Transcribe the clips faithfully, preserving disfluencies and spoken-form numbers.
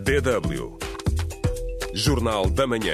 D W. Jornal da Manhã.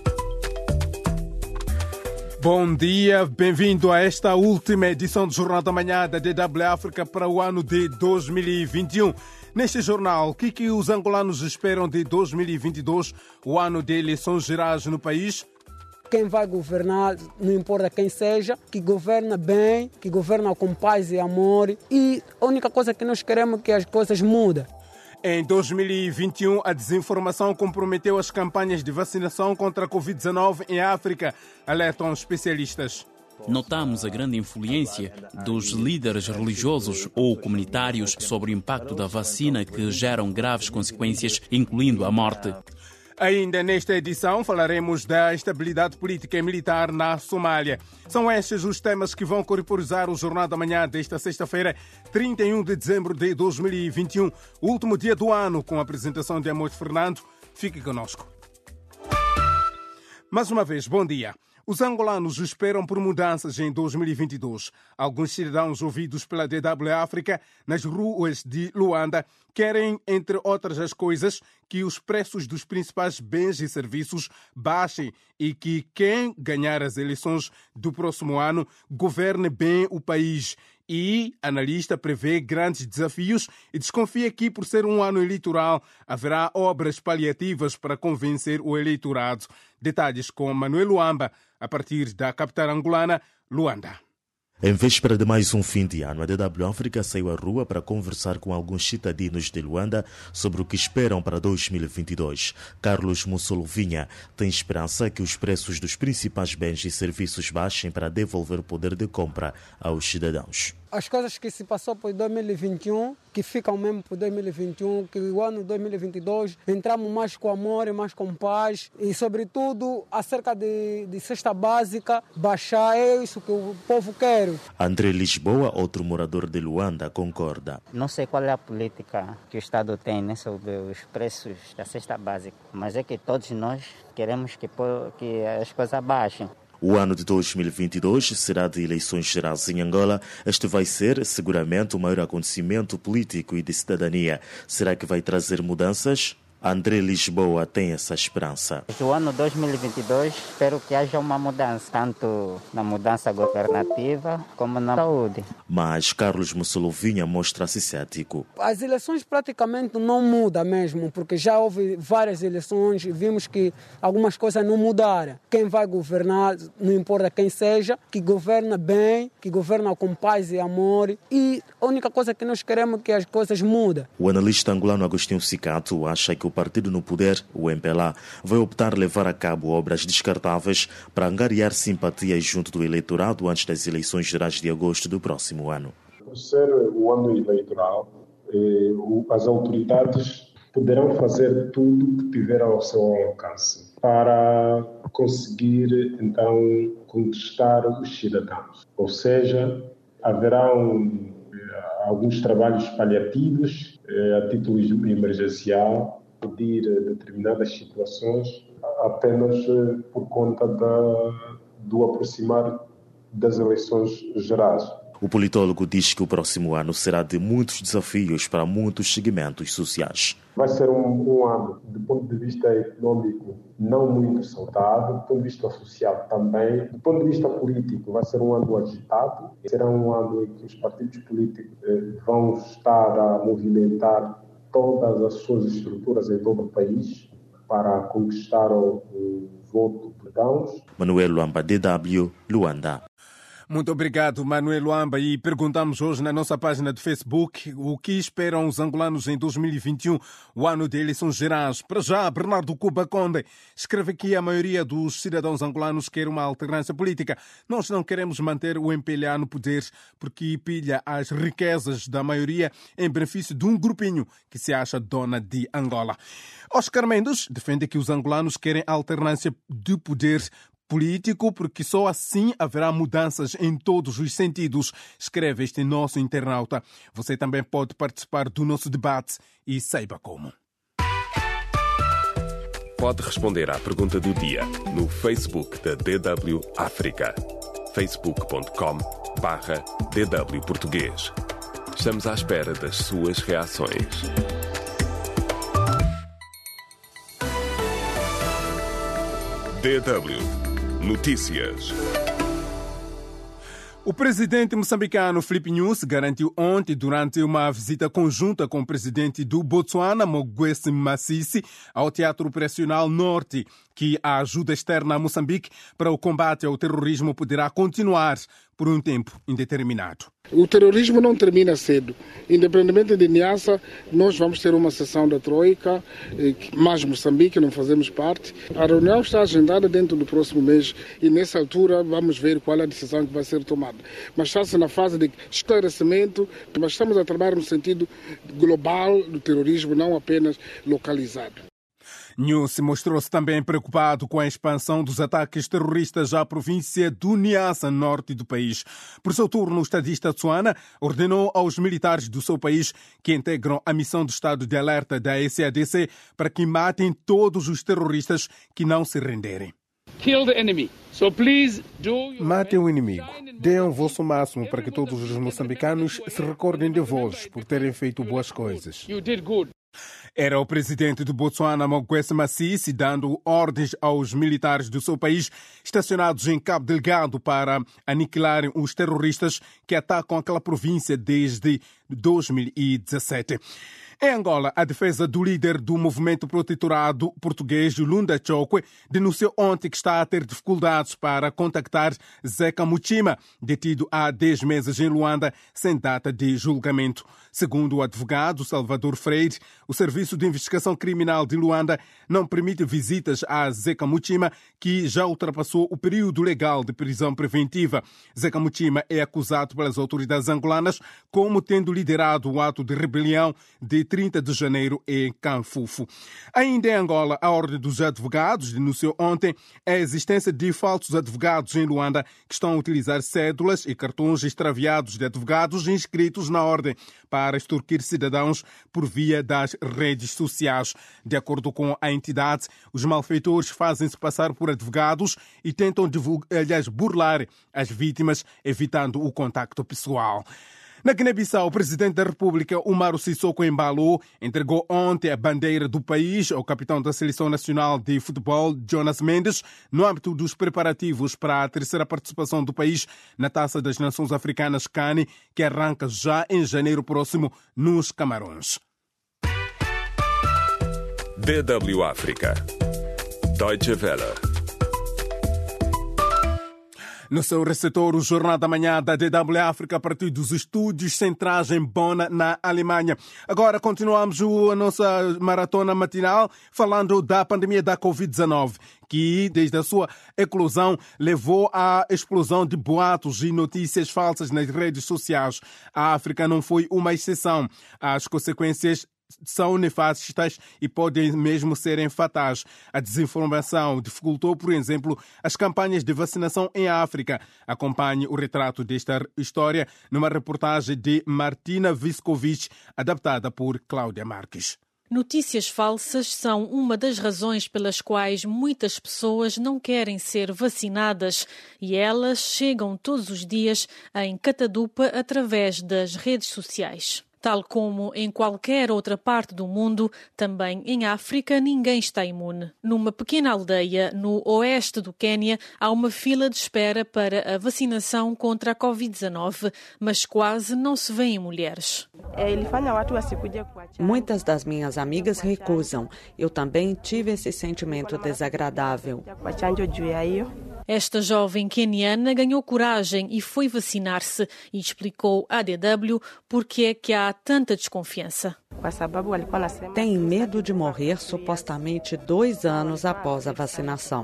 Bom dia, bem-vindo a esta última edição do Jornal da Manhã da D W África para o ano de dois mil e vinte e um. Neste jornal, o que, que os angolanos esperam de dois mil e vinte e dois, o ano de eleições gerais no país? Quem vai governar, não importa quem seja, que governa bem, que governa com paz e amor. E a única coisa que nós queremos é que as coisas mudem. Em dois mil e vinte e um, a desinformação comprometeu as campanhas de vacinação contra a covid dezenove em África, alertam especialistas. Notamos a grande influência dos líderes religiosos ou comunitários sobre o impacto da vacina que geram graves consequências, incluindo a morte. Ainda nesta edição falaremos da estabilidade política e militar na Somália. São estes os temas que vão corporizar o Jornal da Manhã desta sexta-feira, trinta e um de dezembro de dois mil e vinte e um, último dia do ano, com a apresentação de Amor Fernando. Fique conosco. Mais uma vez, bom dia. Os angolanos esperam por mudanças em dois mil e vinte e dois. Alguns cidadãos ouvidos pela D W África nas ruas de Luanda querem, entre outras as coisas, que os preços dos principais bens e serviços baixem e que quem ganhar as eleições do próximo ano governe bem o país. E analista prevê grandes desafios e desconfia que, por ser um ano eleitoral, haverá obras paliativas para convencer o eleitorado. Detalhes com Manuel Luamba, a partir da capital angolana, Luanda. Em véspera de mais um fim de ano, a D W África saiu à rua para conversar com alguns cidadãos de Luanda sobre o que esperam para dois mil e vinte e dois. Carlos Mussolovinha tem esperança que os preços dos principais bens e serviços baixem para devolver o poder de compra aos cidadãos. As coisas que se passou por dois mil e vinte e um, que ficam mesmo por dois mil e vinte e um, que o ano dois mil e vinte e dois entramos mais com amor e mais com paz e, sobretudo, acerca de, de cesta básica, baixar é isso que o povo quer. André Lisboa, outro morador de Luanda, concorda. Não sei qual é a política que o Estado tem, né, sobre os preços da cesta básica, mas é que todos nós queremos que, que as coisas baixem. O ano de dois mil e vinte e dois será de eleições gerais em Angola. Este vai ser, seguramente, o maior acontecimento político e de cidadania. Será que vai trazer mudanças? André Lisboa tem essa esperança. O ano dois mil e vinte e dois, espero que haja uma mudança, tanto na mudança governativa como na saúde. Mas Carlos Mussolovinha mostra-se cético. As eleições praticamente não mudam mesmo, porque já houve várias eleições e vimos que algumas coisas não mudaram. Quem vai governar, não importa quem seja, que governa bem, que governa com paz e amor. E a única coisa que nós queremos é que as coisas mudem. O analista angolano Agostinho Cicato acha que o partido no poder, o M P L A, vai optar levar a cabo obras descartáveis para angariar simpatias junto do eleitorado antes das eleições gerais de agosto do próximo ano. Por ser o ano eleitoral, as autoridades poderão fazer tudo que tiver ao seu alcance para conseguir, então, conquistar os cidadãos. Ou seja, haverão alguns trabalhos paliativos a título emergencial, pedir determinadas situações apenas por conta da, do aproximar das eleições gerais. O politólogo diz que o próximo ano será de muitos desafios para muitos segmentos sociais. Vai ser um, um ano, do ponto de vista econômico, não muito saudável, do ponto de vista social também. Do ponto de vista político, vai ser um ano agitado. Será um ano em que os partidos políticos eh, vão estar a movimentar todas as suas estruturas em todo o país para conquistar o, o voto de cidadãos. Manuel Luamba, D W, Luanda. Muito obrigado, Manuel Luamba. E perguntamos hoje na nossa página de Facebook o que esperam os angolanos em dois mil e vinte e um, o ano de eleições gerais. Para já, Bernardo Cuba Conde escreve que a maioria dos cidadãos angolanos quer uma alternância política. Nós não queremos manter o M P L A no poder porque pilha as riquezas da maioria em benefício de um grupinho que se acha dona de Angola. Oscar Mendes defende que os angolanos querem alternância de poder político, porque só assim haverá mudanças em todos os sentidos, escreve este nosso internauta. Você também pode participar do nosso debate e saiba como. Pode responder à pergunta do dia no Facebook da D W África. facebook ponto com barra D W Português. Estamos à espera das suas reações. D W Notícias. O presidente moçambicano Filipe Nyusi garantiu ontem, durante uma visita conjunta com o presidente do Botsuana, Mogwesi Masisi, ao Teatro Operacional Norte, que a ajuda externa a Moçambique para o combate ao terrorismo poderá continuar por um tempo indeterminado. O terrorismo não termina cedo. Independentemente de Niassa, nós vamos ter uma sessão da Troika, mas Moçambique não fazemos parte. A reunião está agendada dentro do próximo mês e nessa altura vamos ver qual é a decisão que vai ser tomada. Mas está-se na fase de esclarecimento, mas estamos a trabalhar no sentido global do terrorismo, não apenas localizado. Nyusi mostrou-se também preocupado com a expansão dos ataques terroristas à província do Niassa, norte do país. Por seu turno, o estadista Tsuana ordenou aos militares do seu país que integram a missão do estado de alerta da S A D C para que matem todos os terroristas que não se renderem. Matem o inimigo. Deem o vosso máximo para que todos os moçambicanos se recordem de vós por terem feito boas coisas. Era o presidente do Botsuana, Mogwesi Masisi, dando ordens aos militares do seu país estacionados em Cabo Delgado para aniquilarem os terroristas que atacam aquela província desde dois mil e dezassete. Em Angola, a defesa do líder do movimento protetorado português, Lunda Chokwe, denunciou ontem que está a ter dificuldades para contactar Zeca Muchima, detido há dez meses em Luanda, sem data de julgamento. Segundo o advogado Salvador Freire, o Serviço de Investigação Criminal de Luanda não permite visitas a Zeca Muchima, que já ultrapassou o período legal de prisão preventiva. Zeca Muchima é acusado pelas autoridades angolanas como tendo liderado o ato de rebelião de trinta de janeiro em Canfufo. Ainda em Angola, a Ordem dos Advogados denunciou ontem a existência de falsos advogados em Luanda que estão a utilizar cédulas e cartões extraviados de advogados inscritos na Ordem para extorquir cidadãos por via das redes sociais. De acordo com a entidade, os malfeitores fazem-se passar por advogados e tentam divulgar, aliás, burlar as vítimas, evitando o contacto pessoal. Na Guiné-Bissau, o presidente da República, Umaro Sissoko Embalo, entregou ontem a bandeira do país ao capitão da Seleção Nacional de Futebol, Jonas Mendes, no âmbito dos preparativos para a terceira participação do país na Taça das Nações Africanas CAN, que arranca já em janeiro próximo nos Camarões. D W África. Deutsche Welle. No seu receptor, o Jornal da Manhã da D W África, a partir dos estúdios centrais em Bonn, na Alemanha. Agora continuamos a nossa maratona matinal falando da pandemia da covid dezenove, que desde a sua eclosão levou à explosão de boatos e notícias falsas nas redes sociais. A África não foi uma exceção. As consequências são nefastas e podem mesmo serem fatais. A desinformação dificultou, por exemplo, as campanhas de vacinação em África. Acompanhe o retrato desta história numa reportagem de Martina Viscovic, adaptada por Cláudia Marques. Notícias falsas são uma das razões pelas quais muitas pessoas não querem ser vacinadas e elas chegam todos os dias em catadupa através das redes sociais. Tal como em qualquer outra parte do mundo, também em África ninguém está imune. Numa pequena aldeia no oeste do Quênia, há uma fila de espera para a vacinação contra a covid dezenove, mas quase não se vêem mulheres. Muitas das minhas amigas recusam. Eu também tive esse sentimento desagradável. Esta jovem queniana ganhou coragem e foi vacinar-se e explicou à D W porque é que há tanta desconfiança. Tem medo de morrer supostamente dois anos após a vacinação.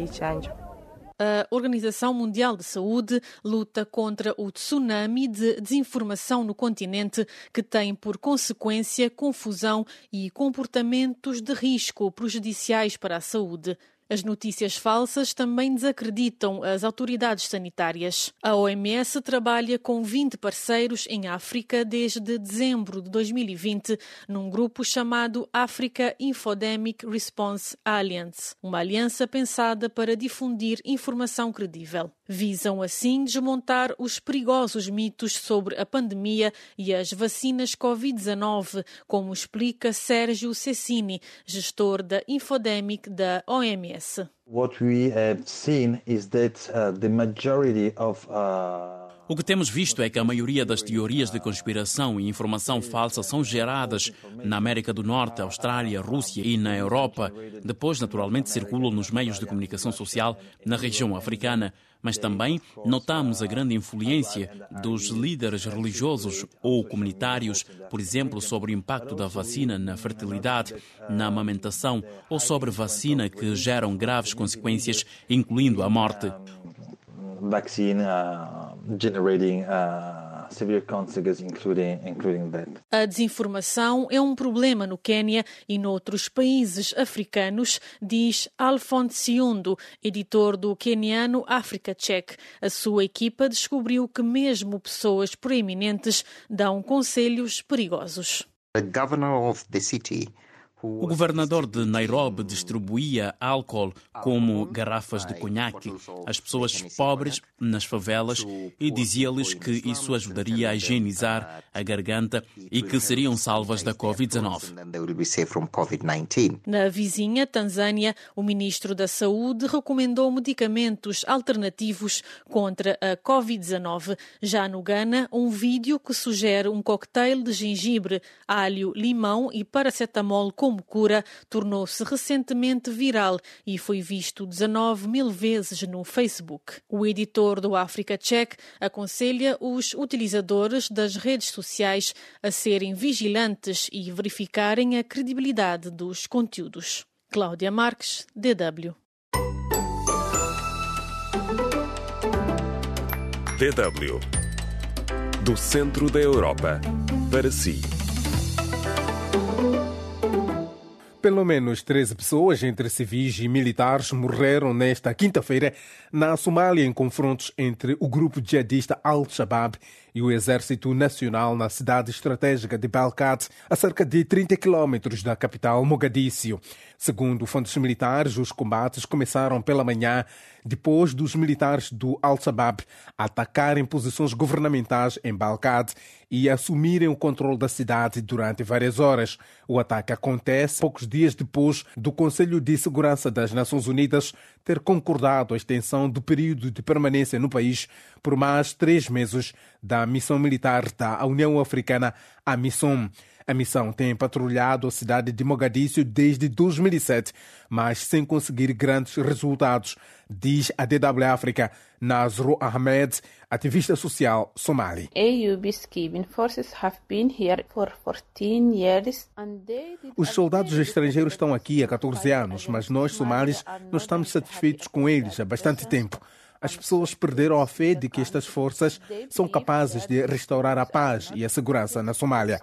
A Organização Mundial de Saúde luta contra o tsunami de desinformação no continente que tem por consequência confusão e comportamentos de risco prejudiciais para a saúde. As notícias falsas também desacreditam as autoridades sanitárias. A O M S trabalha com vinte parceiros em África desde dezembro de dois mil e vinte, num grupo chamado Africa Infodemic Response Alliance, uma aliança pensada para difundir informação credível. Visam assim desmontar os perigosos mitos sobre a pandemia e as vacinas covid dezenove, como explica Sérgio Cecchini, gestor da Infodemic da O M S. What we have seen is that uh, the majority of uh... O que temos visto é que a maioria das teorias de conspiração e informação falsa são geradas na América do Norte, Austrália, Rússia e na Europa. Depois, naturalmente, circulam nos meios de comunicação social na região africana. Mas também notamos a grande influência dos líderes religiosos ou comunitários, por exemplo, sobre o impacto da vacina na fertilidade, na amamentação ou sobre vacina que geram graves consequências, incluindo a morte. Vaccine uh, generating uh, severe consequences, including, including that. A desinformação é um problema no Quênia e noutros países africanos, diz Alphonse Siondo, editor do queniano Africa Check. A sua equipa descobriu que mesmo pessoas proeminentes dão conselhos perigosos. The governor of the city O governador de Nairobi distribuía álcool como garrafas de conhaque às pessoas pobres nas favelas e dizia-lhes que isso ajudaria a higienizar a garganta e que seriam salvas da covid dezenove. Na vizinha Tanzânia, o ministro da Saúde recomendou medicamentos alternativos contra a covid dezenove. Já no Ghana, um vídeo que sugere um cocktail de gengibre, alho, limão e paracetamol como cura tornou-se recentemente viral e foi visto dezanove mil vezes no Facebook. O editor do Africa Check aconselha os utilizadores das redes sociais a serem vigilantes e verificarem a credibilidade dos conteúdos. Cláudia Marques, D W. D W. Do centro da Europa para si. Pelo menos treze pessoas, entre civis e militares, morreram nesta quinta-feira na Somália em confrontos entre o grupo jihadista Al-Shabaab e o Exército Nacional na cidade estratégica de Balkat, a cerca de trinta quilómetros da capital Mogadíscio. Segundo fontes militares, os combates começaram pela manhã, depois dos militares do Al-Shabaab atacarem posições governamentais em Balkat e assumirem o controle da cidade durante várias horas. O ataque acontece poucos dias depois do Conselho de Segurança das Nações Unidas ter concordado a extensão do período de permanência no país por mais três meses da missão militar da União Africana, a MISOM. A missão tem patrulhado a cidade de Mogadíscio desde dois mil e sete, mas sem conseguir grandes resultados, diz a D W África Nasru Ahmed, ativista social somali. Os soldados estrangeiros estão aqui há catorze anos, mas nós, somalis, não estamos satisfeitos com eles há bastante tempo. As pessoas perderam a fé de que estas forças são capazes de restaurar a paz e a segurança na Somália.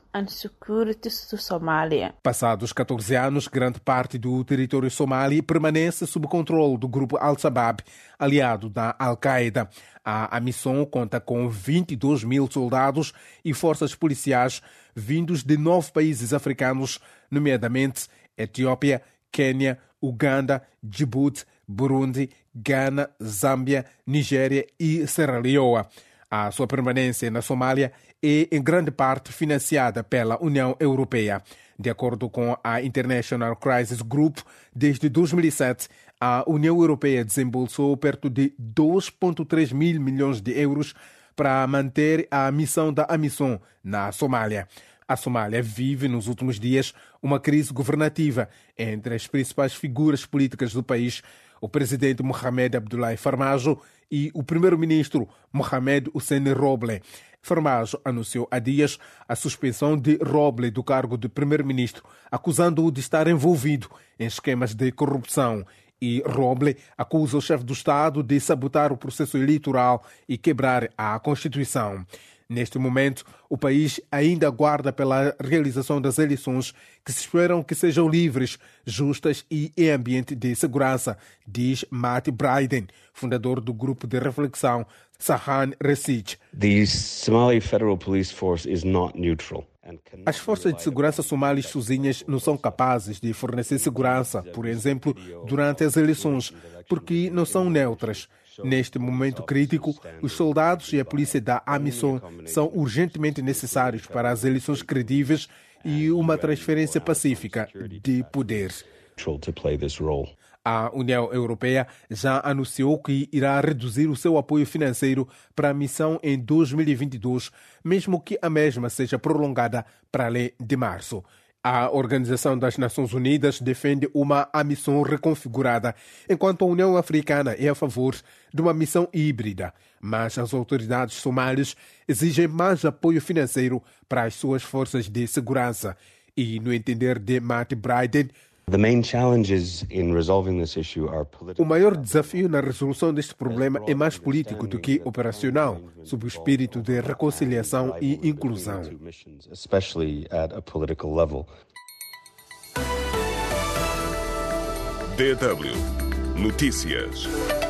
Passados catorze anos, grande parte do território somali permanece sob controle do grupo Al-Shabaab, aliado da Al-Qaeda. A missão conta com vinte e dois mil soldados e forças policiais vindos de nove países africanos, nomeadamente Etiópia, Quênia, Uganda, Djibouti, Burundi, Ghana, Zâmbia, Nigéria e Serra Leoa. A sua permanência na Somália é em grande parte financiada pela União Europeia. De acordo com a International Crisis Group, desde dois mil e sete, a União Europeia desembolsou perto de dois vírgula três mil milhões de euros para manter a missão da AMISOM na Somália. A Somália vive, nos últimos dias, uma crise governativa entre as principais figuras políticas do país, o presidente Mohamed Abdullahi Farmajo e o primeiro-ministro Mohamed Hussein Roble. Farmajo anunciou há dias a suspensão de Roble do cargo de primeiro-ministro, acusando-o de estar envolvido em esquemas de corrupção. E Roble acusa o chefe do Estado de sabotar o processo eleitoral e quebrar a Constituição. Neste momento, o país ainda aguarda pela realização das eleições que se esperam que sejam livres, justas e em ambiente de segurança, diz Matt Bryden, fundador do grupo de reflexão Sahan Research. The Somali Federal Police Force is not neutral. As forças de segurança somalis sozinhas não são capazes de fornecer segurança, por exemplo, durante as eleições, porque não são neutras. Neste momento crítico, os soldados e a polícia da AMISOM são urgentemente necessários para as eleições credíveis e uma transferência pacífica de poder. A União Europeia já anunciou que irá reduzir o seu apoio financeiro para a missão em dois mil e vinte e dois, mesmo que a mesma seja prolongada para além de março. A Organização das Nações Unidas defende uma missão reconfigurada, enquanto a União Africana é a favor de uma missão híbrida. Mas as autoridades somalis exigem mais apoio financeiro para as suas forças de segurança. E, no entender de Matt Bryden, o maior desafio na resolução deste problema é mais político do que operacional, sob o espírito de reconciliação e inclusão. D W Notícias.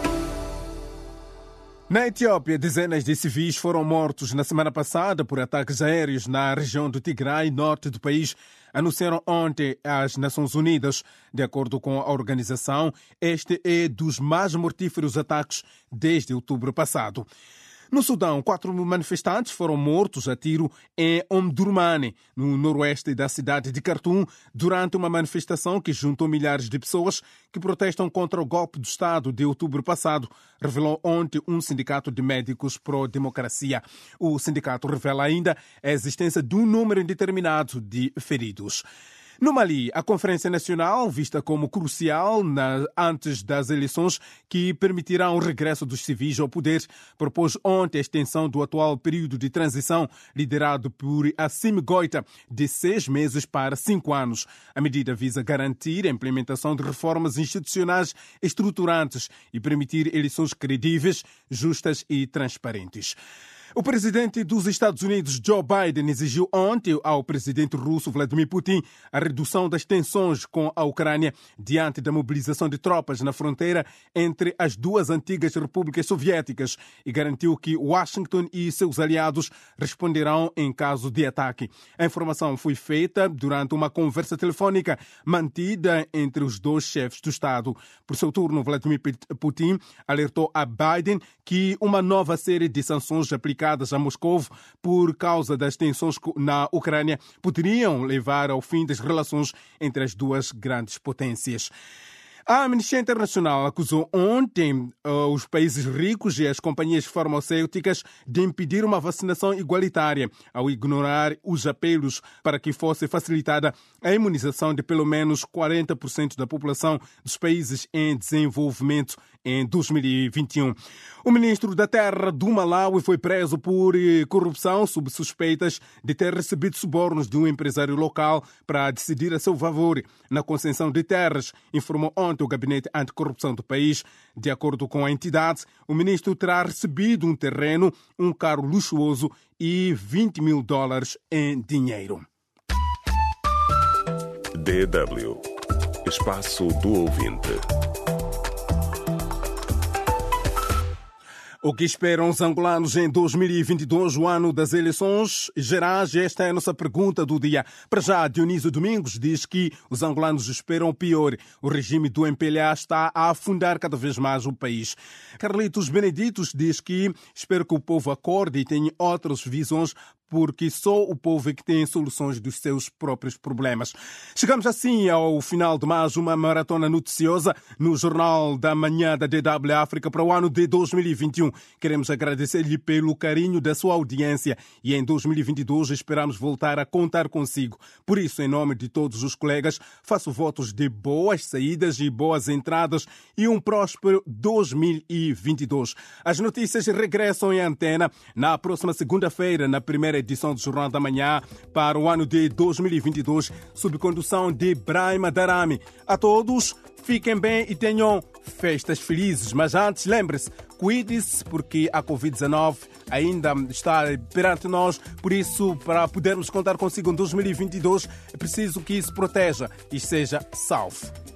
Na Etiópia, dezenas de civis foram mortos na semana passada por ataques aéreos na região do Tigray, norte do país, anunciaram ontem as Nações Unidas. De acordo com a organização, este é dos mais mortíferos ataques desde outubro passado. No Sudão, quatro manifestantes foram mortos a tiro em Omdurman, no noroeste da cidade de Khartoum, durante uma manifestação que juntou milhares de pessoas que protestam contra o golpe do Estado de outubro passado, revelou ontem um sindicato de médicos pró-democracia. O sindicato revela ainda a existência de um número indeterminado de feridos. No Mali, a Conferência Nacional, vista como crucial na, antes das eleições que permitirão o regresso dos civis ao poder, propôs ontem a extensão do atual período de transição, liderado por Assimi Goïta, de seis meses para cinco anos. A medida visa garantir a implementação de reformas institucionais estruturantes e permitir eleições credíveis, justas e transparentes. O presidente dos Estados Unidos, Joe Biden, exigiu ontem ao presidente russo Vladimir Putin a redução das tensões com a Ucrânia diante da mobilização de tropas na fronteira entre as duas antigas repúblicas soviéticas e garantiu que Washington e seus aliados responderão em caso de ataque. A informação foi feita durante uma conversa telefônica mantida entre os dois chefes do Estado. Por seu turno, Vladimir Putin alertou a Biden que uma nova série de sanções aplicadas a Moscou por causa das tensões na Ucrânia poderiam levar ao fim das relações entre as duas grandes potências. A Amnistia Internacional acusou ontem uh, os países ricos e as companhias farmacêuticas de impedir uma vacinação igualitária ao ignorar os apelos para que fosse facilitada a imunização de pelo menos quarenta por cento da população dos países em desenvolvimento em dois mil e vinte e um. O ministro da Terra do Malawi foi preso por corrupção sob suspeitas de ter recebido subornos de um empresário local para decidir a seu favor na concessão de terras, informou ontem o Gabinete Anticorrupção do país. De acordo com a entidade, o ministro terá recebido um terreno, um carro luxuoso e vinte mil dólares em dinheiro. D W Espaço do Ouvinte. O que esperam os angolanos em dois mil e vinte e dois, o ano das eleições gerais? Esta é a nossa pergunta do dia. Para já, Dionísio Domingos diz que os angolanos esperam o pior. O regime do M P L A está a afundar cada vez mais o país. Carlitos Beneditos diz que espera que o povo acorde e tenha outras visões, porque só o povo é que tem soluções dos seus próprios problemas. Chegamos assim ao final de mais uma maratona noticiosa no Jornal da Manhã da D W África para o ano de dois mil e vinte e um. Queremos agradecer-lhe pelo carinho da sua audiência e em dois mil e vinte e dois esperamos voltar a contar consigo. Por isso, em nome de todos os colegas, faço votos de boas saídas e boas entradas e um próspero dois mil e vinte e dois. As notícias regressam em antena na próxima segunda-feira, na primeira edição do Jornal da Manhã para o ano de dois mil e vinte e dois, sob condução de Brahima Darami. A todos, fiquem bem e tenham festas felizes. Mas antes, lembre-se, cuide-se, porque a covid dezenove ainda está perante nós. Por isso, para podermos contar consigo em dois mil e vinte e dois, é preciso que se proteja e seja salvo.